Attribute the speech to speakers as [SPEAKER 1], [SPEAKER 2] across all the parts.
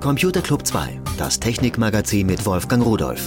[SPEAKER 1] Computer Club 2, das Technikmagazin mit Wolfgang Rudolph.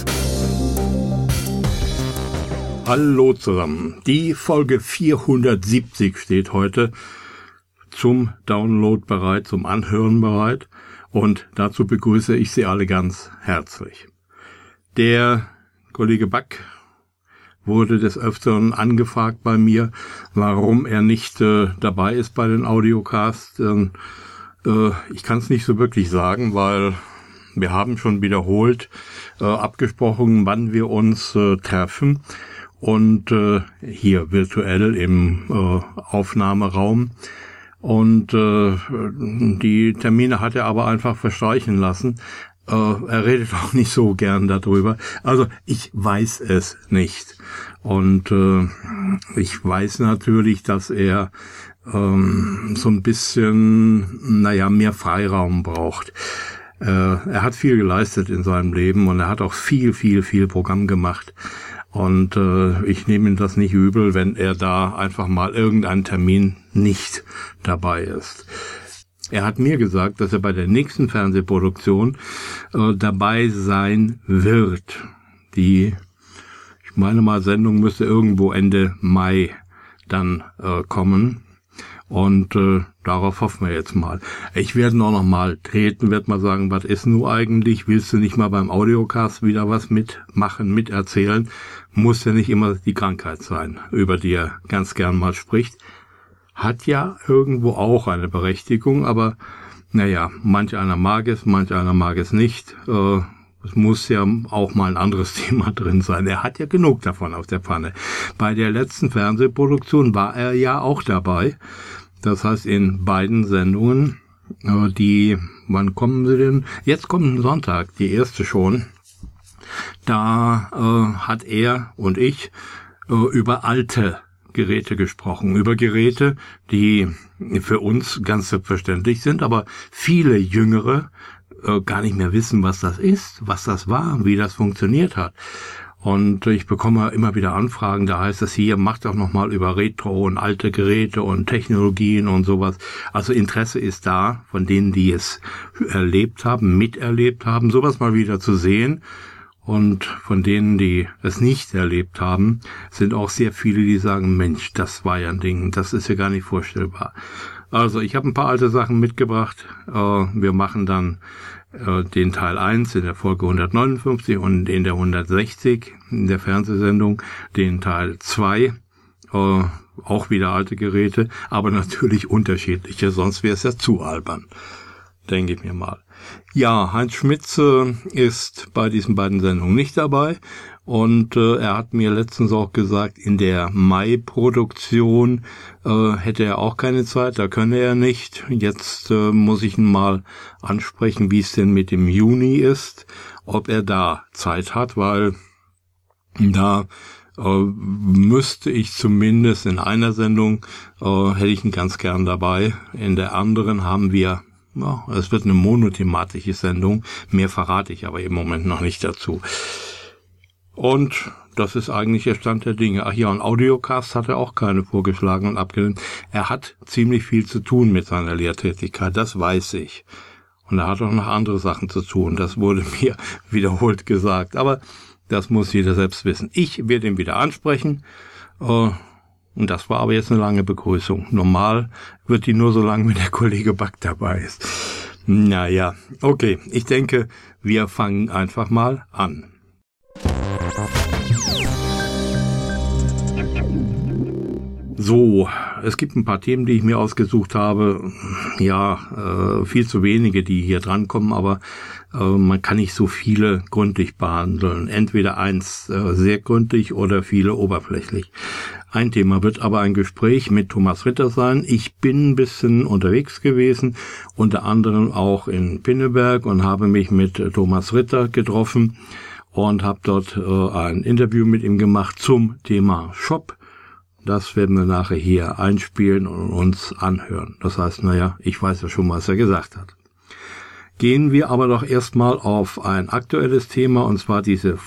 [SPEAKER 2] Hallo zusammen. Die Folge 470 steht heute zum Download bereit, zum Anhören bereit. Und dazu begrüße ich Sie alle ganz herzlich. Der Kollege Back wurde des Öfteren angefragt bei mir, warum er nicht dabei ist bei den Audiocasts. Ich kann es nicht so wirklich sagen, weil wir haben schon wiederholt abgesprochen, wann wir uns treffen. Und hier virtuell im Aufnahmeraum. Und die Termine hat er aber einfach verstreichen lassen. Er redet auch nicht so gern darüber. Also ich weiß es nicht. Und ich weiß natürlich, dass er so ein bisschen, mehr Freiraum braucht. Er hat viel geleistet in seinem Leben und er hat auch viel Programm gemacht. Und ich nehme ihm das nicht übel, wenn er da einfach mal irgendeinen Termin nicht dabei ist. Er hat mir gesagt, dass er bei der nächsten Fernsehproduktion dabei sein wird. Die, ich meine mal, Sendung müsste irgendwo Ende Mai dann kommen. Und darauf hoffen wir jetzt mal. Ich werde noch mal treten, werde mal sagen, was ist nun eigentlich? Willst du nicht mal beim Audiocast wieder was mitmachen, miterzählen? Muss ja nicht immer die Krankheit sein, über die er ganz gern mal spricht. Hat ja irgendwo auch eine Berechtigung, aber manch einer mag es nicht. Es muss ja auch mal ein anderes Thema drin sein. Er hat ja genug davon auf der Pfanne. Bei der letzten Fernsehproduktion war er ja auch dabei. Das heißt, in beiden Sendungen, wann kommen sie denn? Jetzt kommt Sonntag, die erste schon. Da hat er und ich über alte Geräte gesprochen, über Geräte, die für uns ganz selbstverständlich sind, aber viele Jüngere gar nicht mehr wissen, was das ist, was das war, wie das funktioniert hat. Und ich bekomme immer wieder Anfragen, da heißt es hier, macht doch nochmal über Retro und alte Geräte und Technologien und sowas. Also Interesse ist da, von denen, die es erlebt haben, miterlebt haben, sowas mal wieder zu sehen. Und von denen, die es nicht erlebt haben, sind auch sehr viele, die sagen, Mensch, das war ja ein Ding, das ist ja gar nicht vorstellbar. Also ich habe ein paar alte Sachen mitgebracht. Wir machen dann den Teil 1 in der Folge 159 und in der 160 in der Fernsehsendung den Teil 2. Auch wieder alte Geräte, aber natürlich unterschiedliche, sonst wäre es ja zu albern, denke ich mir mal. Ja, Heinz Schmitz ist bei diesen beiden Sendungen nicht dabei und er hat mir letztens auch gesagt, in der Mai-Produktion hätte er auch keine Zeit, da könne er nicht. Jetzt muss ich ihn mal ansprechen, wie es denn mit dem Juni ist, ob er da Zeit hat, weil da müsste ich zumindest in einer Sendung, hätte ich ihn ganz gern dabei. In der anderen haben wir, es wird eine monothematische Sendung, mehr verrate ich aber im Moment noch nicht dazu. Und das ist eigentlich der Stand der Dinge. Ach ja, ein Audiocast hat er auch keine vorgeschlagen und abgelehnt. Er hat ziemlich viel zu tun mit seiner Lehrtätigkeit, das weiß ich. Und er hat auch noch andere Sachen zu tun, das wurde mir wiederholt gesagt. Aber das muss jeder selbst wissen. Ich werde ihn wieder ansprechen. Und das war aber jetzt eine lange Begrüßung. Normal wird die nur so lang, wenn der Kollege Back dabei ist. Naja, okay. Ich denke, wir fangen einfach mal an. So, es gibt ein paar Themen, die ich mir ausgesucht habe. Ja, viel zu wenige, die hier drankommen, aber man kann nicht so viele gründlich behandeln. Entweder eins sehr gründlich oder viele oberflächlich. Ein Thema wird aber ein Gespräch mit Thomas Ritter sein. Ich bin ein bisschen unterwegs gewesen, unter anderem auch in Pinneberg und habe mich mit Thomas Ritter getroffen und habe dort ein Interview mit ihm gemacht zum Thema Shop. Das werden wir nachher hier einspielen und uns anhören. Das heißt, ich weiß ja schon, was er gesagt hat. Gehen wir aber doch erstmal auf ein aktuelles Thema, und zwar diese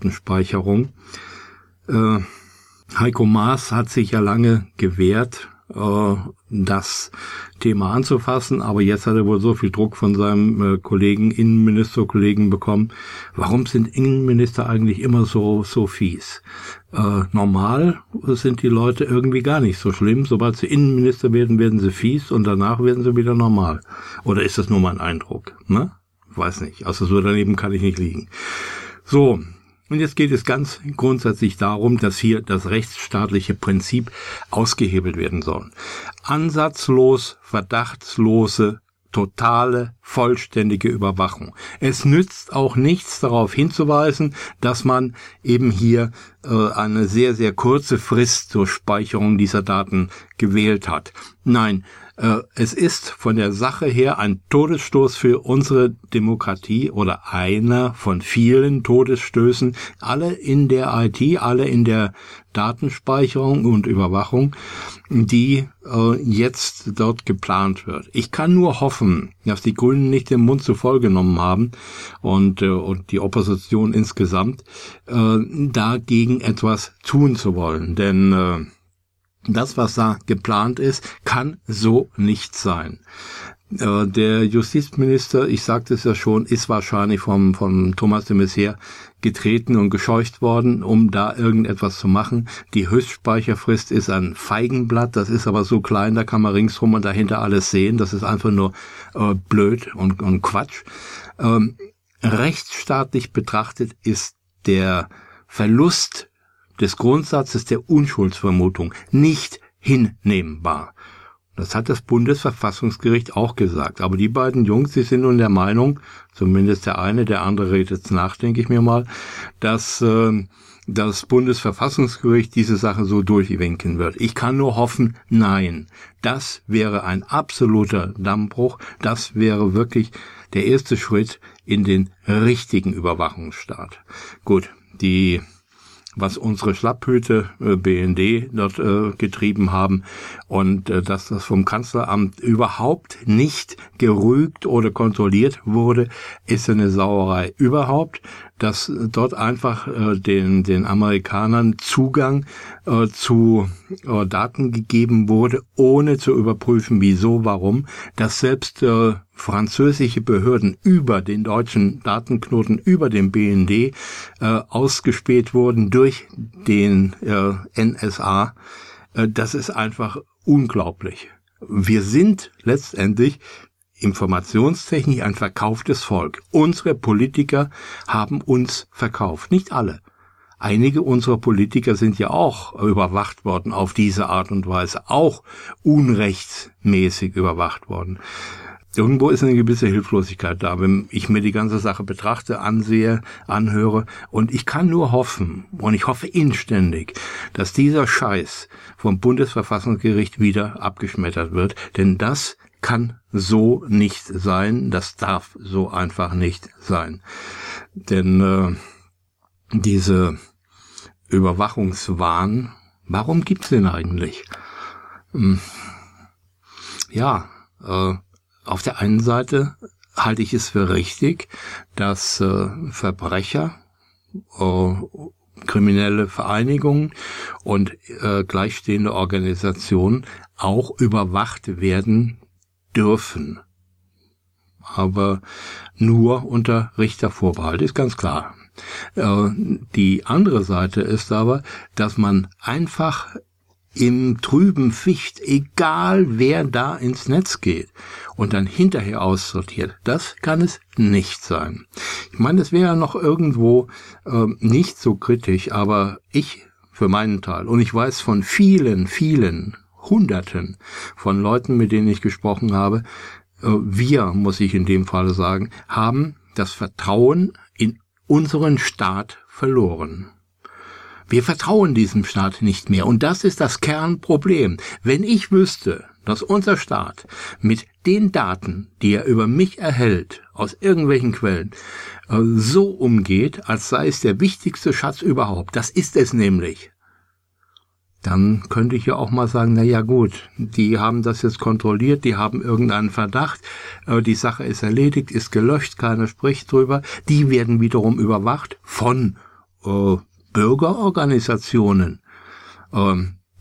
[SPEAKER 2] Vorratsdatenspeicherung. Heiko Maas hat sich ja lange gewehrt, das Thema anzufassen, aber jetzt hat er wohl so viel Druck von seinem Innenministerkollegen bekommen. Warum sind Innenminister eigentlich immer so fies? Normal sind die Leute irgendwie gar nicht so schlimm. Sobald sie Innenminister werden, werden sie fies und danach werden sie wieder normal. Oder ist das nur mein Eindruck? Ne? Weiß nicht. Also so daneben kann ich nicht liegen. So. Und jetzt geht es ganz grundsätzlich darum, dass hier das rechtsstaatliche Prinzip ausgehebelt werden soll. Ansatzlos, verdachtslose, totale, vollständige Überwachung. Es nützt auch nichts, darauf hinzuweisen, dass man eben hier eine sehr, sehr kurze Frist zur Speicherung dieser Daten gewählt hat. Nein, es ist von der Sache her ein Todesstoß für unsere Demokratie oder einer von vielen Todesstößen, alle in der IT, alle in der Datenspeicherung und Überwachung, die jetzt dort geplant wird. Ich kann nur hoffen, dass die Grünen nicht den Mund zu voll genommen haben und die Opposition insgesamt dagegen etwas tun zu wollen, denn das, was da geplant ist, kann so nicht sein. Der Justizminister, ich sagte es ja schon, ist wahrscheinlich vom Thomas de Maizière getreten und gescheucht worden, um da irgendetwas zu machen. Die Höchstspeicherfrist ist ein Feigenblatt, das ist aber so klein, da kann man ringsrum und dahinter alles sehen. Das ist einfach nur blöd und Quatsch. Rechtsstaatlich betrachtet ist der Verlust des Grundsatzes der Unschuldsvermutung nicht hinnehmbar. Das hat das Bundesverfassungsgericht auch gesagt. Aber die beiden Jungs, die sind nun der Meinung, zumindest der eine, der andere redet jetzt nach, denke ich mir mal, dass das Bundesverfassungsgericht diese Sache so durchwinken wird. Ich kann nur hoffen, nein. Das wäre ein absoluter Dammbruch. Das wäre wirklich der erste Schritt in den richtigen Überwachungsstaat. Gut, was unsere Schlapphüte BND dort getrieben haben und dass das vom Kanzleramt überhaupt nicht gerügt oder kontrolliert wurde, ist eine Sauerei. Überhaupt, dass dort einfach den Amerikanern Zugang zu Daten gegeben wurde, ohne zu überprüfen, wieso, warum, dass selbst französische Behörden über den deutschen Datenknoten, über den BND ausgespäht wurden durch den NSA. Das ist einfach unglaublich. Wir sind letztendlich informationstechnisch ein verkauftes Volk. Unsere Politiker haben uns verkauft. Nicht alle. Einige unserer Politiker sind ja auch überwacht worden auf diese Art und Weise, auch unrechtsmäßig überwacht worden. Irgendwo ist eine gewisse Hilflosigkeit da, wenn ich mir die ganze Sache betrachte, ansehe, anhöre. Und ich kann nur hoffen, und ich hoffe inständig, dass dieser Scheiß vom Bundesverfassungsgericht wieder abgeschmettert wird. Denn das kann so nicht sein, das darf so einfach nicht sein. Denn diese Überwachungswahn, warum gibt's den eigentlich? Auf der einen Seite halte ich es für richtig, dass Verbrecher, kriminelle Vereinigungen und gleichstehende Organisationen auch überwacht werden dürfen. Aber nur unter Richtervorbehalt, ist ganz klar. Die andere Seite ist aber, dass man einfach im Trüben fischt, egal wer da ins Netz geht und dann hinterher aussortiert. Das kann es nicht sein. Ich meine, es wäre noch irgendwo nicht so kritisch, aber ich für meinen Teil, und ich weiß von vielen, vielen Hunderten von Leuten, mit denen ich gesprochen habe, wir, muss ich in dem Fall sagen, haben das Vertrauen in unseren Staat verloren. Wir vertrauen diesem Staat nicht mehr. Und das ist das Kernproblem. Wenn ich wüsste, dass unser Staat mit den Daten, die er über mich erhält, aus irgendwelchen Quellen, so umgeht, als sei es der wichtigste Schatz überhaupt, das ist es nämlich, dann könnte ich ja auch mal sagen, na ja gut, die haben das jetzt kontrolliert, die haben irgendeinen Verdacht, die Sache ist erledigt, ist gelöscht, keiner spricht drüber, die werden wiederum überwacht von Bürgerorganisationen.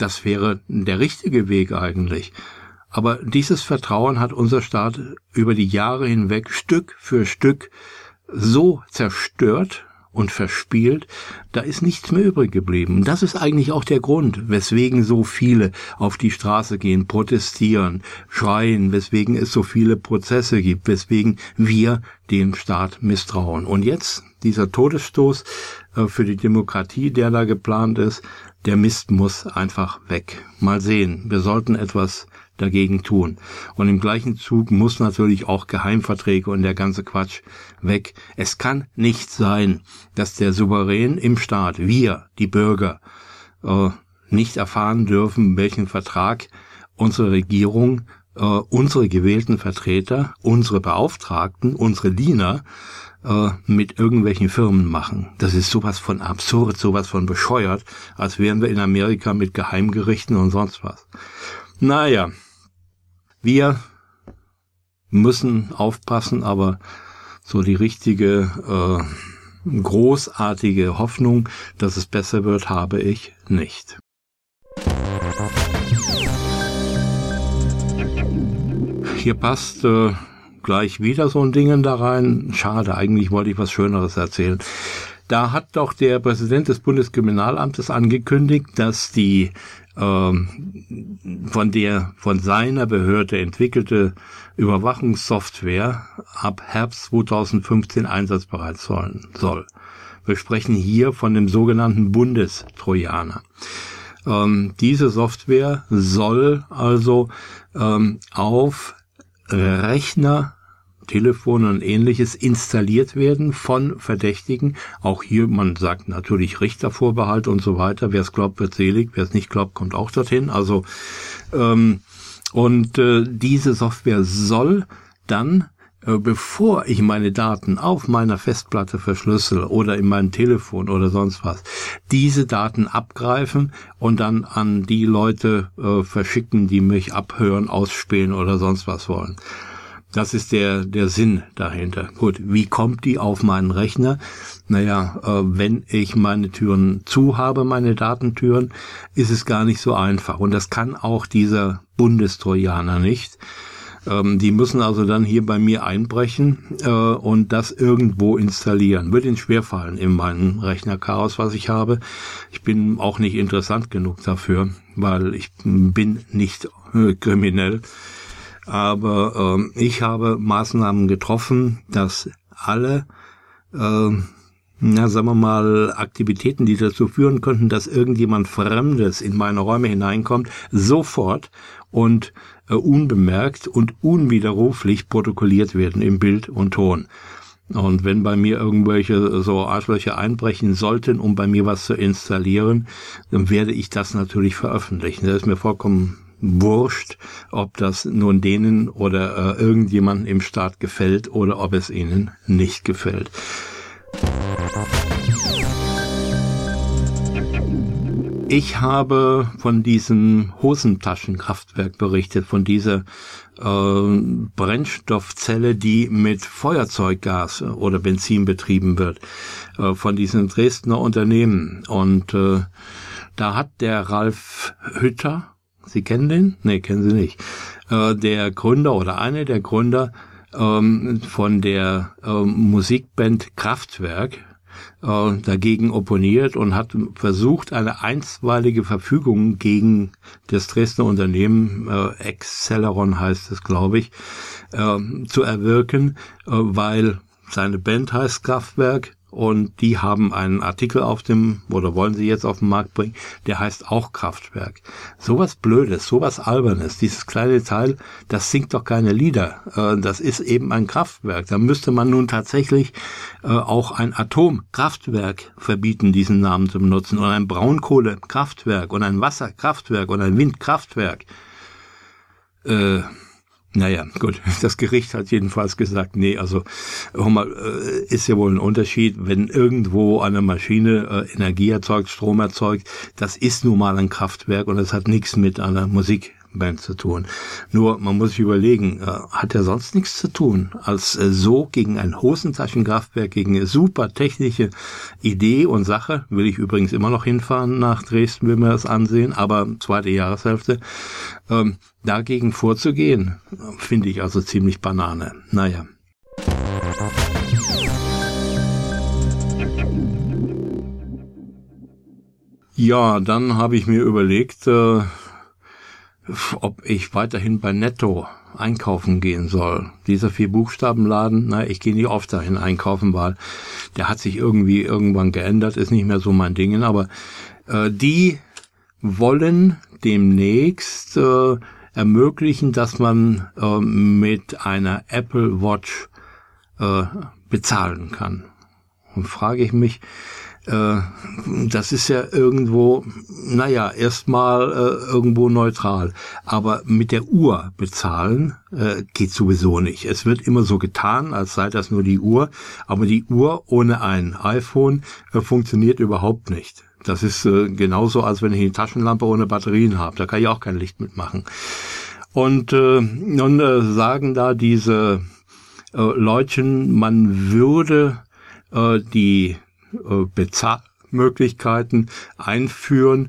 [SPEAKER 2] Das wäre der richtige Weg eigentlich. Aber dieses Vertrauen hat unser Staat über die Jahre hinweg Stück für Stück so zerstört und verspielt, da ist nichts mehr übrig geblieben. Das ist eigentlich auch der Grund, weswegen so viele auf die Straße gehen, protestieren, schreien, weswegen es so viele Prozesse gibt, weswegen wir dem Staat misstrauen. Und jetzt dieser Todesstoß für die Demokratie, der da geplant ist, der Mist muss einfach weg. Mal sehen, wir sollten etwas dagegen tun. Und im gleichen Zug muss natürlich auch Geheimverträge und der ganze Quatsch weg. Es kann nicht sein, dass der Souverän im Staat, wir, die Bürger, nicht erfahren dürfen, welchen Vertrag unsere Regierung, unsere gewählten Vertreter, unsere Beauftragten, unsere Diener mit irgendwelchen Firmen machen. Das ist sowas von absurd, sowas von bescheuert, als wären wir in Amerika mit Geheimgerichten und sonst was. Naja, wir müssen aufpassen, aber so die richtige, großartige Hoffnung, dass es besser wird, habe ich nicht. Hier passt gleich wieder so ein Ding da rein. Schade, eigentlich wollte ich was Schöneres erzählen. Da hat doch der Präsident des Bundeskriminalamtes angekündigt, dass die von seiner Behörde entwickelte Überwachungssoftware ab Herbst 2015 einsatzbereit soll. Wir sprechen hier von dem sogenannten Bundestrojaner. Diese Software soll also auf Rechner, Telefone und Ähnliches installiert werden von Verdächtigen. Auch hier, man sagt natürlich Richtervorbehalt und so weiter. Wer es glaubt, wird selig. Wer es nicht glaubt, kommt auch dorthin. Also diese Software soll dann, bevor ich meine Daten auf meiner Festplatte verschlüssel oder in meinem Telefon oder sonst was, diese Daten abgreifen und dann an die Leute verschicken, die mich abhören, ausspähen oder sonst was wollen. Das ist der Sinn dahinter. Gut, wie kommt die auf meinen Rechner? Naja, wenn ich meine Türen zu habe, meine Datentüren, ist es gar nicht so einfach. Und das kann auch dieser Bundestrojaner nicht. Die müssen also dann hier bei mir einbrechen und das irgendwo installieren. Wird ihnen schwerfallen in meinem Rechnerchaos, was ich habe. Ich bin auch nicht interessant genug dafür, weil ich bin nicht kriminell. Aber ich habe Maßnahmen getroffen, dass alle, sagen wir mal, Aktivitäten, die dazu führen könnten, dass irgendjemand Fremdes in meine Räume hineinkommt, sofort und unbemerkt und unwiderruflich protokolliert werden im Bild und Ton. Und wenn bei mir irgendwelche so Arschlöcher einbrechen sollten, um bei mir was zu installieren, dann werde ich das natürlich veröffentlichen. Das ist mir vollkommen wurscht, ob das nun denen oder irgendjemandem im Staat gefällt oder ob es ihnen nicht gefällt. Ich habe von diesem Hosentaschenkraftwerk berichtet, von dieser Brennstoffzelle, die mit Feuerzeuggas oder Benzin betrieben wird, von diesem Dresdner Unternehmen. Und da hat der Ralf Hütter, Sie kennen den? Nee, kennen Sie nicht. Der Gründer oder einer der Gründer von der Musikband Kraftwerk dagegen opponiert und hat versucht, eine einstweilige Verfügung gegen das Dresdner Unternehmen, Acceleron heißt es, glaube ich, zu erwirken, weil seine Band heißt Kraftwerk. Und die haben einen Artikel auf dem, oder wollen sie jetzt auf den Markt bringen, der heißt auch Kraftwerk. Sowas Blödes, sowas Albernes, dieses kleine Teil, das singt doch keine Lieder. Das ist eben ein Kraftwerk. Da müsste man nun tatsächlich auch ein Atomkraftwerk verbieten, diesen Namen zu benutzen. Und ein Braunkohlekraftwerk und ein Wasserkraftwerk und ein Windkraftwerk. Naja, gut, das Gericht hat jedenfalls gesagt, nee, also ist ja wohl ein Unterschied, wenn irgendwo eine Maschine Energie erzeugt, Strom erzeugt, das ist nun mal ein Kraftwerk und das hat nichts mit einer Musikband Band zu tun. Nur, man muss sich überlegen, hat er sonst nichts zu tun, als so gegen ein Hosentaschenkraftwerk, gegen eine super technische Idee und Sache, will ich übrigens immer noch hinfahren nach Dresden, will mir das ansehen, aber zweite Jahreshälfte, dagegen vorzugehen, finde ich also ziemlich Banane. Naja. Ja, dann habe ich mir überlegt, ob ich weiterhin bei Netto einkaufen gehen soll. Dieser 4-Buchstaben-Laden, ich gehe nicht oft dahin einkaufen, weil der hat sich irgendwie irgendwann geändert, ist nicht mehr so mein Ding, aber die wollen demnächst ermöglichen, dass man mit einer Apple Watch bezahlen kann. Und frage ich mich, das ist ja irgendwo, erstmal irgendwo neutral. Aber mit der Uhr bezahlen geht sowieso nicht. Es wird immer so getan, als sei das nur die Uhr. Aber die Uhr ohne ein iPhone funktioniert überhaupt nicht. Das ist genauso, als wenn ich eine Taschenlampe ohne Batterien habe. Da kann ich auch kein Licht mitmachen. Und nun sagen da diese Leutchen, man würde die Bezahlmöglichkeiten einführen,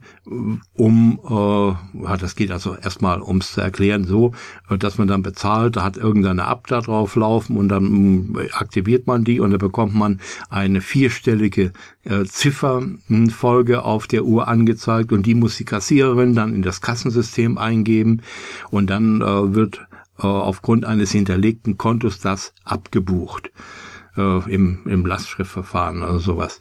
[SPEAKER 2] das geht also erstmal, ums zu erklären, so, dass man dann bezahlt, da hat irgendeine App da drauf laufen und dann aktiviert man die und dann bekommt man eine 4-stellige Ziffernfolge auf der Uhr angezeigt und die muss die Kassiererin dann in das Kassensystem eingeben und dann wird aufgrund eines hinterlegten Kontos das abgebucht. Im Lastschriftverfahren oder sowas.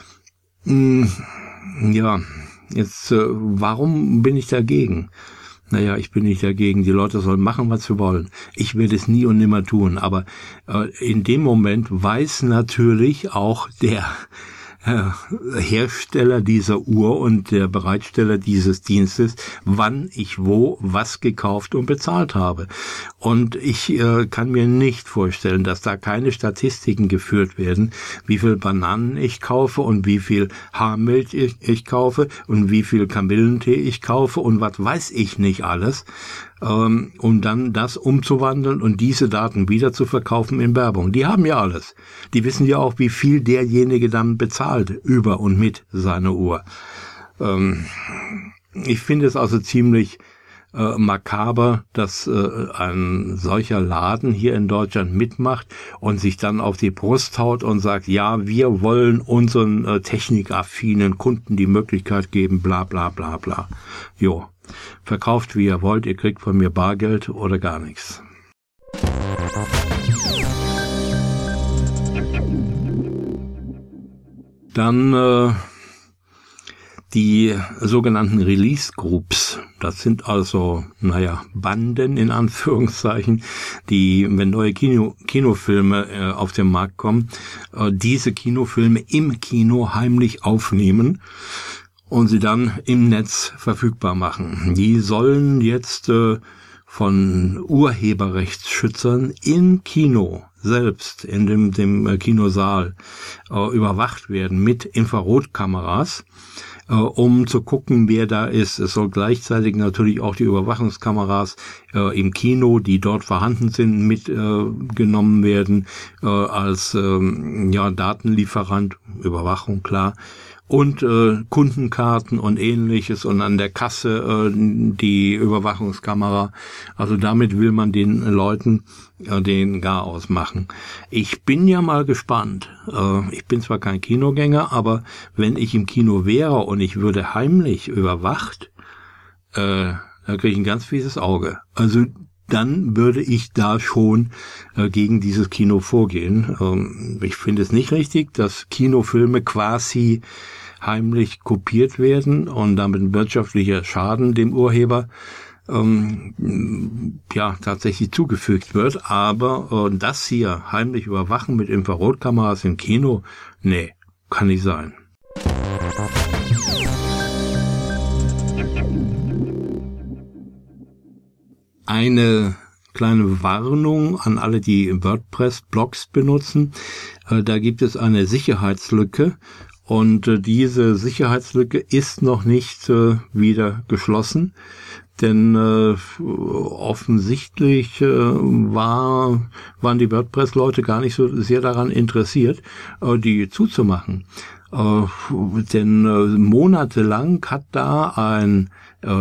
[SPEAKER 2] Ja, jetzt, warum bin ich dagegen? Ich bin nicht dagegen. Die Leute sollen machen, was sie wollen. Ich werde es nie und nimmer tun. Aber in dem Moment weiß natürlich auch der Hersteller dieser Uhr und der Bereitsteller dieses Dienstes, wann ich wo was gekauft und bezahlt habe. Und ich kann mir nicht vorstellen, dass da keine Statistiken geführt werden, wie viel Bananen ich kaufe und wie viel Haarmilch ich kaufe und wie viel Kamillentee ich kaufe und was weiß ich nicht alles, um dann das umzuwandeln und diese Daten wieder zu verkaufen in Werbung. Die haben ja alles. Die wissen ja auch, wie viel derjenige dann bezahlt über und mit seiner Uhr. Ich finde es also ziemlich makaber, dass ein solcher Laden hier in Deutschland mitmacht und sich dann auf die Brust haut und sagt, ja, wir wollen unseren technikaffinen Kunden die Möglichkeit geben, bla bla bla bla. Jo. Verkauft wie ihr wollt, ihr kriegt von mir Bargeld oder gar nichts. Dann die sogenannten Release Groups. Das sind also, Banden in Anführungszeichen, die, wenn neue Kinofilme auf den Markt kommen, diese Kinofilme im Kino heimlich aufnehmen und sie dann im Netz verfügbar machen. Die sollen jetzt von Urheberrechtsschützern im Kino selbst, in dem Kinosaal, überwacht werden mit Infrarotkameras, um zu gucken, wer da ist. Es soll gleichzeitig natürlich auch die Überwachungskameras im Kino, die dort vorhanden sind, mitgenommen werden als Datenlieferant, Überwachung, klar. Und Kundenkarten und ähnliches und an der Kasse die Überwachungskamera. Also damit will man den Leuten den Garaus machen. Ich bin ja mal gespannt. Ich bin zwar kein Kinogänger, aber wenn ich im Kino wäre und ich würde heimlich überwacht, da kriege ich ein ganz fieses Auge. Also dann würde ich da schon gegen dieses Kino vorgehen. Ich finde es nicht richtig, dass Kinofilme quasi heimlich kopiert werden und damit wirtschaftlicher Schaden dem Urheber tatsächlich zugefügt wird. Aber das hier heimlich überwachen mit Infrarotkameras im Kino, nee, kann nicht sein. Eine kleine Warnung an alle, die WordPress-Blogs benutzen. Da gibt es eine Sicherheitslücke Und diese Sicherheitslücke ist noch nicht wieder geschlossen, denn offensichtlich waren die WordPress-Leute gar nicht so sehr daran interessiert, die zuzumachen. Denn monatelang hat da ein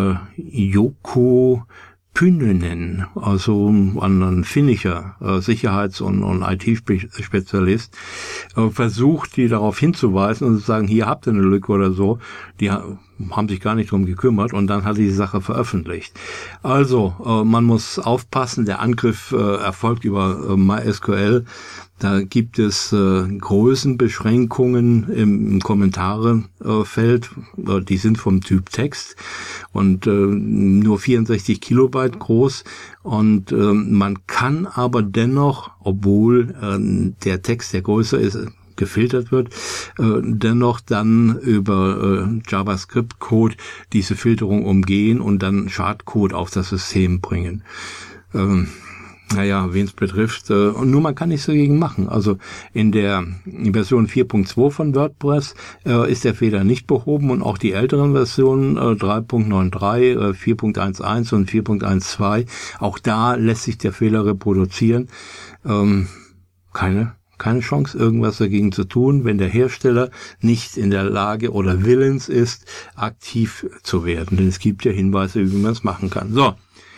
[SPEAKER 2] Joko Pynnönen, also ein finnischer Sicherheits- und IT-Spezialist, versucht, die darauf hinzuweisen und zu sagen, hier habt ihr eine Lücke oder so. Die haben sich gar nicht drum gekümmert und dann hat die Sache veröffentlicht. Also, man muss aufpassen, der Angriff erfolgt über MySQL. Da gibt es Größenbeschränkungen im Kommentarefeld, die sind vom Typ Text und nur 64 Kilobyte groß. Und man kann aber dennoch, obwohl der Text, der größer ist, gefiltert wird, dennoch dann über JavaScript-Code diese Filterung umgehen und dann Schadcode auf das System bringen. Wen es betrifft, und nur man kann nichts dagegen machen. Also in der Version 4.2 von WordPress ist der Fehler nicht behoben und auch die älteren Versionen 3.93, 4.11 und 4.12, auch da lässt sich der Fehler reproduzieren. Keine Chance, irgendwas dagegen zu tun, wenn der Hersteller nicht in der Lage oder willens ist, aktiv zu werden. Denn es gibt ja Hinweise, wie man es machen kann. So.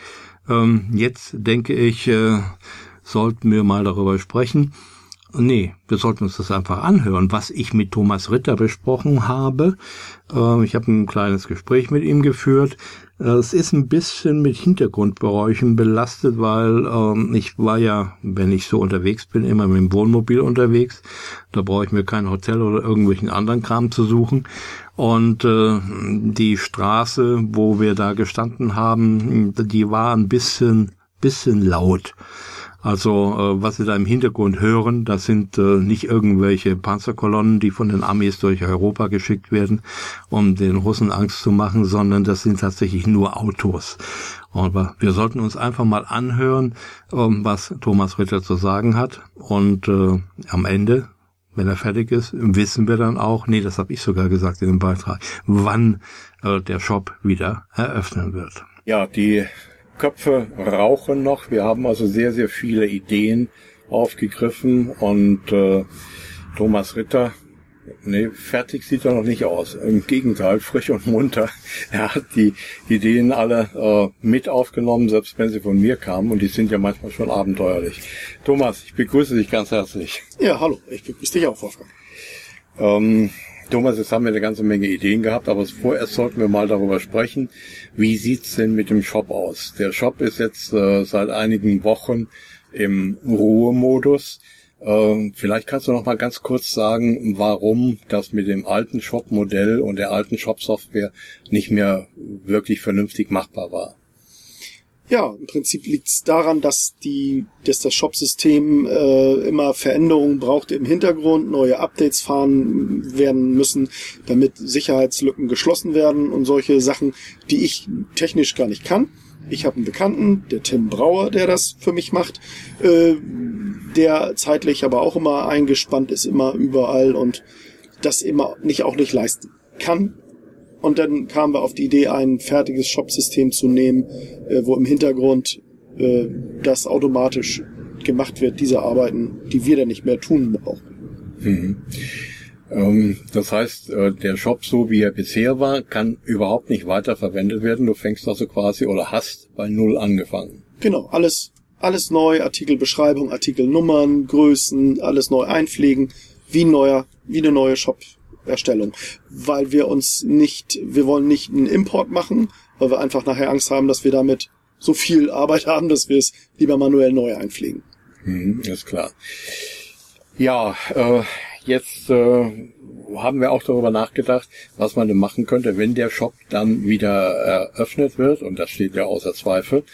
[SPEAKER 2] Jetzt denke ich, sollten wir mal darüber sprechen. Nee, wir sollten uns das einfach anhören, was ich mit Thomas Ritter besprochen habe. Ich habe ein kleines Gespräch mit ihm geführt. Es ist ein bisschen mit Hintergrundgeräuschen belastet, weil ich war ja, wenn ich so unterwegs bin, immer mit dem Wohnmobil unterwegs. Da brauche ich mir kein Hotel oder irgendwelchen anderen Kram zu suchen. Und die Straße, wo wir da gestanden haben, die war ein bisschen laut. Also was Sie da im Hintergrund hören, das sind nicht irgendwelche Panzerkolonnen, die von den Amis durch Europa geschickt werden, um den Russen Angst zu machen, sondern das sind tatsächlich nur Autos. Aber wir sollten uns einfach mal anhören, was Thomas Ritter zu sagen hat. Und am Ende, wenn er fertig ist, wissen wir dann auch, das habe ich sogar gesagt in dem Beitrag, wann der Shop wieder eröffnen wird.
[SPEAKER 3] Ja, die Köpfe rauchen noch. Wir haben also sehr, sehr viele Ideen aufgegriffen und Thomas Ritter, fertig sieht er noch nicht aus. Im Gegenteil, frisch und munter. Er hat die Ideen alle mit aufgenommen, selbst wenn sie von mir kamen, und die sind ja manchmal schon abenteuerlich. Thomas, ich begrüße dich ganz herzlich.
[SPEAKER 4] Ja, hallo, ich begrüße dich auch, Wolfgang.
[SPEAKER 3] Thomas, jetzt haben wir eine ganze Menge Ideen gehabt, aber vorerst sollten wir mal darüber sprechen, wie sieht's denn mit dem Shop aus? Der Shop ist jetzt seit einigen Wochen im Ruhemodus. Vielleicht kannst du noch mal ganz kurz sagen, warum das mit dem alten Shop-Modell und der alten Shop-Software nicht mehr wirklich vernünftig machbar war.
[SPEAKER 4] Ja, im Prinzip liegt es daran, dass das Shop-System immer Veränderungen braucht im Hintergrund, neue Updates fahren werden müssen, damit Sicherheitslücken geschlossen werden und solche Sachen, die ich technisch gar nicht kann. Ich habe einen Bekannten, der Tim Brauer, der das für mich macht, der zeitlich aber auch immer eingespannt ist, immer überall und das immer auch nicht leisten kann. Und dann kamen wir auf die Idee, ein fertiges Shop-System zu nehmen, wo im Hintergrund das automatisch gemacht wird, diese Arbeiten, die wir dann nicht mehr tun brauchen.
[SPEAKER 3] Das heißt, der Shop, so wie er bisher war, kann überhaupt nicht weiter verwendet werden. Du fängst also quasi oder hast bei Null angefangen.
[SPEAKER 4] Genau, alles neu, Artikelbeschreibung, Artikelnummern, Größen, alles neu einpflegen, wie eine neue Shop-Erstellung. Weil wir wollen nicht einen Import machen, weil wir einfach nachher Angst haben, dass wir damit so viel Arbeit haben, dass wir es lieber manuell neu einpflegen.
[SPEAKER 3] Ist klar. Ja, jetzt haben wir auch darüber nachgedacht, was man denn machen könnte, wenn der Shop dann wieder eröffnet wird, und das steht ja außer Zweifel,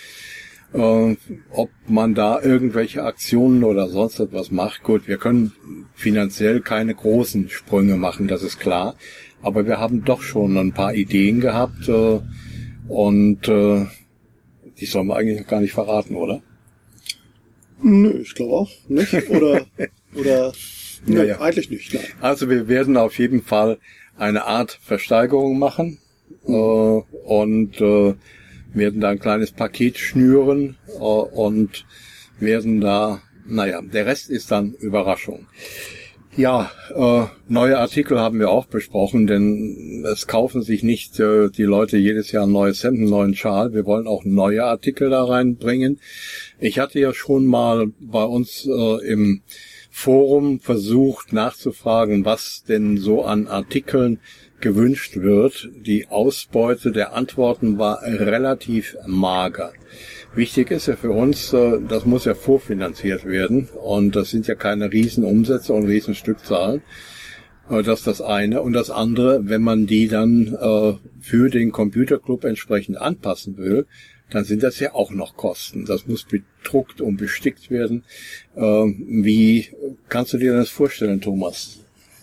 [SPEAKER 3] ob man da irgendwelche Aktionen oder sonst etwas macht. Gut, wir können finanziell keine großen Sprünge machen, das ist klar, aber wir haben doch schon ein paar Ideen gehabt und die sollen wir eigentlich noch gar nicht verraten, oder?
[SPEAKER 4] Nö, ich glaube auch nicht. Oder
[SPEAKER 3] Ja.
[SPEAKER 4] Eigentlich nicht. Nein.
[SPEAKER 3] Also wir werden auf jeden Fall eine Art Versteigerung machen und werden da ein kleines Paket schnüren und werden da, der Rest ist dann Überraschung. Ja, neue Artikel haben wir auch besprochen, denn es kaufen sich nicht die Leute jedes Jahr ein neues Hemd, einen neuen Schal. Wir wollen auch neue Artikel da reinbringen. Ich hatte ja schon mal bei uns im Forum versucht nachzufragen, was denn so an Artikeln gewünscht wird. Die Ausbeute der Antworten war relativ mager. Wichtig ist ja für uns, das muss ja vorfinanziert werden und das sind ja keine Riesenumsätze und Riesenstückzahlen. Das ist das eine. Und das andere, wenn man die dann für den Computerclub entsprechend anpassen will, dann sind das ja auch noch Kosten. Das muss bedruckt und bestickt werden. Wie kannst du dir das vorstellen, Thomas?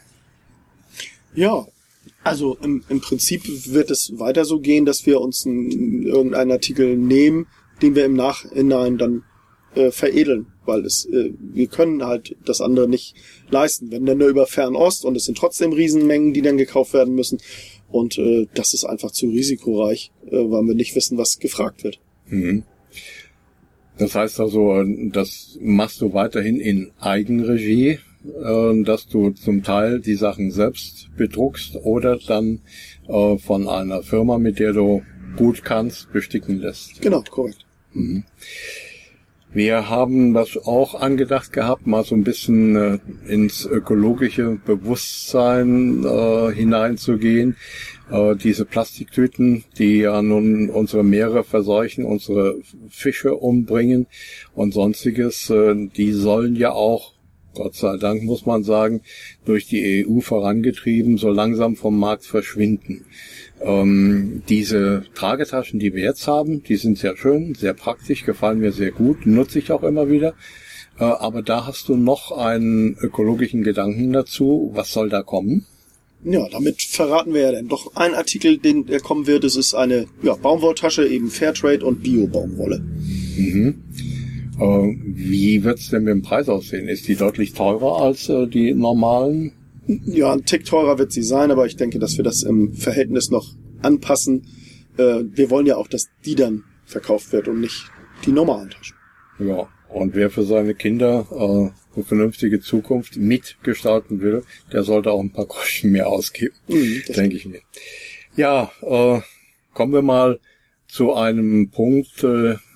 [SPEAKER 4] Ja, also im Prinzip wird es weiter so gehen, dass wir uns irgendeinen Artikel nehmen, den wir im Nachhinein dann veredeln, weil wir können halt das andere nicht leisten. Wenn dann nur über Fernost und es sind trotzdem Riesenmengen, die dann gekauft werden müssen. Und das ist einfach zu risikoreich, weil wir nicht wissen, was gefragt wird.
[SPEAKER 3] Mhm. Das heißt also, das machst du weiterhin in Eigenregie, dass du zum Teil die Sachen selbst bedruckst oder dann von einer Firma, mit der du gut kannst, besticken lässt.
[SPEAKER 4] Genau, korrekt.
[SPEAKER 3] Mhm. Wir haben das auch angedacht gehabt, mal so ein bisschen ins ökologische Bewusstsein hineinzugehen. Diese Plastiktüten, die ja nun unsere Meere verseuchen, unsere Fische umbringen und Sonstiges, die sollen ja auch, Gott sei Dank muss man sagen, durch die EU vorangetrieben, so langsam vom Markt verschwinden. Diese Tragetaschen, die wir jetzt haben, die sind sehr schön, sehr praktisch, gefallen mir sehr gut, nutze ich auch immer wieder. Aber da hast du noch einen ökologischen Gedanken dazu. Was soll da kommen?
[SPEAKER 4] Ja, damit verraten wir ja dann doch einen Artikel, der kommen wird. Es ist eine Baumwolltasche, eben Fairtrade und Bio-Baumwolle.
[SPEAKER 3] Mhm. Wie wird's denn mit dem Preis aussehen? Ist die deutlich teurer als die normalen?
[SPEAKER 4] Ja, ein Tick teurer wird sie sein, aber ich denke, dass wir das im Verhältnis noch anpassen. Wir wollen ja auch, dass die dann verkauft wird und nicht die normalen Taschen.
[SPEAKER 3] Ja, und wer für seine Kinder eine vernünftige Zukunft mitgestalten will, der sollte auch ein paar Groschen mehr ausgeben, denke ich mir. Ja, kommen wir mal zu einem Punkt,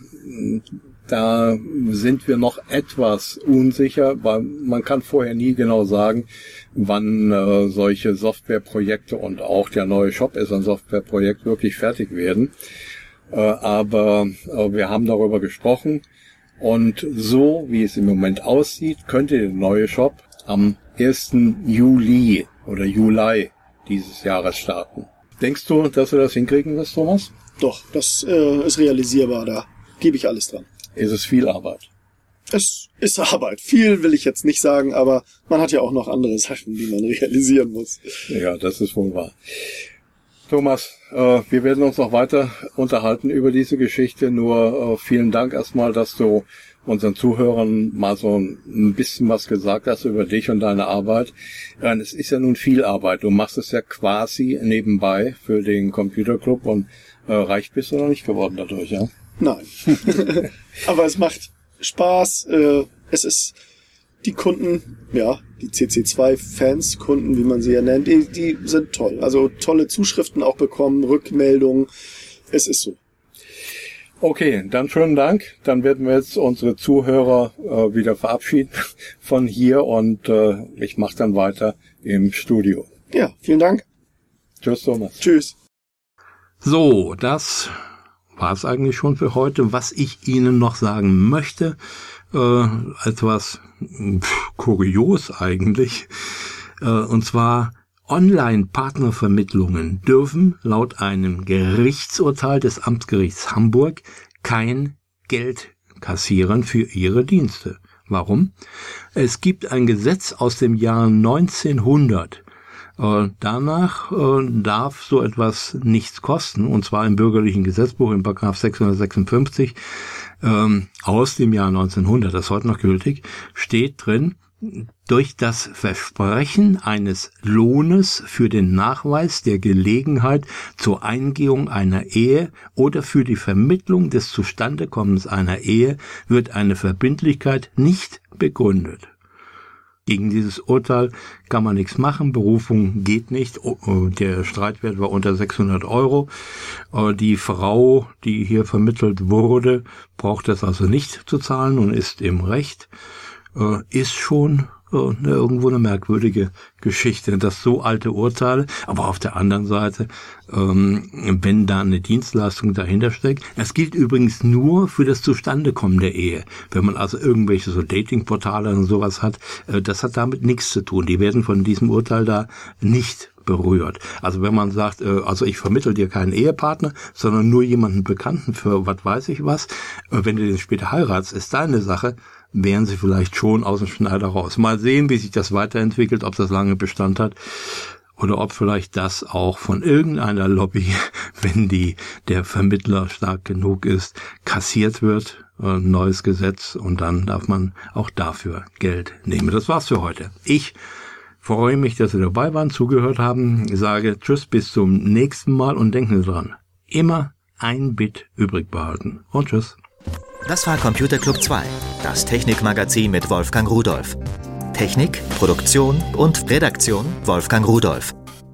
[SPEAKER 3] da sind wir noch etwas unsicher, weil man kann vorher nie genau sagen, wann solche Softwareprojekte und auch der neue Shop ist ein Softwareprojekt wirklich fertig werden. Aber wir haben darüber gesprochen und so wie es im Moment aussieht, könnte der neue Shop am 1. Juli oder Juli dieses Jahres starten. Denkst du, dass du das hinkriegen wirst, Thomas?
[SPEAKER 4] Doch, das ist realisierbar, da gebe ich alles dran.
[SPEAKER 3] Ist es viel Arbeit?
[SPEAKER 4] Es ist Arbeit. Viel will ich jetzt nicht sagen, aber man hat ja auch noch andere Sachen, die man realisieren muss.
[SPEAKER 3] Ja, das ist wohl wahr. Thomas, wir werden uns noch weiter unterhalten über diese Geschichte. Nur vielen Dank erstmal, dass du unseren Zuhörern mal so ein bisschen was gesagt hast über dich und deine Arbeit. Es ist ja nun viel Arbeit. Du machst es ja quasi nebenbei für den Computerclub und reich bist du noch nicht geworden dadurch, ja?
[SPEAKER 4] Nein. Aber es macht Spaß. Es ist die Kunden, ja, die CC2-Fans, Kunden, wie man sie ja nennt, die sind toll. Also tolle Zuschriften auch bekommen, Rückmeldungen. Es ist so.
[SPEAKER 3] Okay, dann schönen Dank. Dann werden wir jetzt unsere Zuhörer wieder verabschieden von hier und ich mache dann weiter im Studio.
[SPEAKER 4] Ja, vielen Dank.
[SPEAKER 3] Tschüss, Thomas.
[SPEAKER 4] Tschüss.
[SPEAKER 2] So, das war es eigentlich schon für heute. Was ich Ihnen noch sagen möchte, etwas kurios eigentlich, und zwar Online-Partnervermittlungen dürfen laut einem Gerichtsurteil des Amtsgerichts Hamburg kein Geld kassieren für ihre Dienste. Warum? Es gibt ein Gesetz aus dem Jahr 1900. Danach darf so etwas nichts kosten, und zwar im bürgerlichen Gesetzbuch in § 656 aus dem Jahr 1900, das ist heute noch gültig, steht drin, durch das Versprechen eines Lohnes für den Nachweis der Gelegenheit zur Eingehung einer Ehe oder für die Vermittlung des Zustandekommens einer Ehe wird eine Verbindlichkeit nicht begründet. Gegen dieses Urteil kann man nichts machen, Berufung geht nicht, der Streitwert war unter 600 €. Die Frau, die hier vermittelt wurde, braucht das also nicht zu zahlen und ist im Recht. Ist schon irgendwo eine merkwürdige Geschichte, dass so alte Urteile, aber auf der anderen Seite, wenn da eine Dienstleistung dahinter steckt, das gilt übrigens nur für das Zustandekommen der Ehe. Wenn man also irgendwelche so Datingportale und sowas hat, das hat damit nichts zu tun. Die werden von diesem Urteil da nicht berührt. Also wenn man sagt, also ich vermittle dir keinen Ehepartner, sondern nur jemanden Bekannten für was weiß ich was, wenn du den später heiratst, ist deine Sache, wären sie vielleicht schon aus dem Schneider raus. Mal sehen, wie sich das weiterentwickelt, ob das lange Bestand hat oder ob vielleicht das auch von irgendeiner Lobby, wenn der Vermittler stark genug ist, kassiert wird, ein neues Gesetz, und dann darf man auch dafür Geld nehmen. Das war's für heute. Ich freue mich, dass Sie dabei waren, zugehört haben. Ich sage Tschüss, bis zum nächsten Mal und denken Sie dran, immer ein Bit übrig behalten. Und Tschüss.
[SPEAKER 1] Das war Computer Club 2, das Technikmagazin mit Wolfgang Rudolph. Technik, Produktion und Redaktion Wolfgang Rudolph.